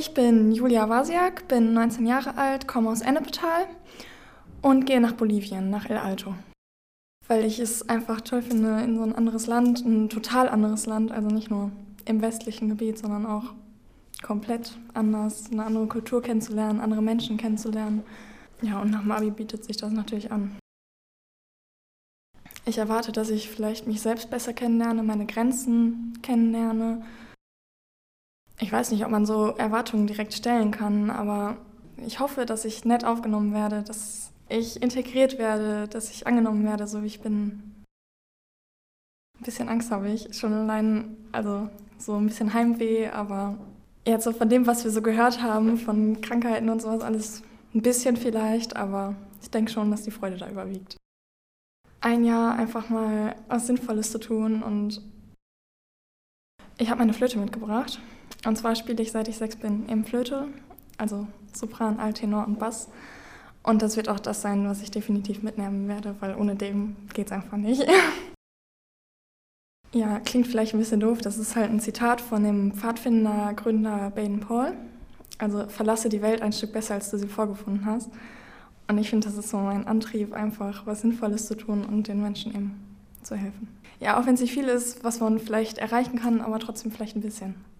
Ich bin Julia Wasiak, bin 19 Jahre alt, komme aus Ennepetal und gehe nach Bolivien, nach El Alto. Weil ich es einfach toll finde, in so ein anderes Land, ein total anderes Land, also nicht nur im westlichen Gebiet, sondern auch komplett anders, eine andere Kultur kennenzulernen, andere Menschen kennenzulernen. Ja, und nach dem Abi bietet sich das natürlich an. Ich erwarte, dass ich vielleicht mich selbst besser kennenlerne, meine Grenzen kennenlerne. Ich weiß nicht, ob man so Erwartungen direkt stellen kann, aber ich hoffe, dass ich nett aufgenommen werde, dass ich integriert werde, dass ich angenommen werde, so wie ich bin. Ein bisschen Angst habe ich, schon allein, also so ein bisschen Heimweh, aber jetzt so von dem, was wir so gehört haben, von Krankheiten und sowas, alles ein bisschen vielleicht, aber ich denke schon, dass die Freude da überwiegt. Ein Jahr einfach mal was Sinnvolles zu tun und ich habe meine Flöte mitgebracht. Und zwar spiele ich, seit ich 6 bin, eben Flöte, also Sopran, Alt, Tenor und Bass. Und das wird auch das sein, was ich definitiv mitnehmen werde, weil ohne dem geht's einfach nicht. Ja, klingt vielleicht ein bisschen doof, das ist halt ein Zitat von dem Pfadfinder-Gründer Baden-Powell. Also verlasse die Welt ein Stück besser, als du sie vorgefunden hast. Und ich finde, das ist so mein Antrieb, einfach was Sinnvolles zu tun und den Menschen eben zu helfen. Ja, auch wenn es nicht viel ist, was man vielleicht erreichen kann, aber trotzdem vielleicht ein bisschen.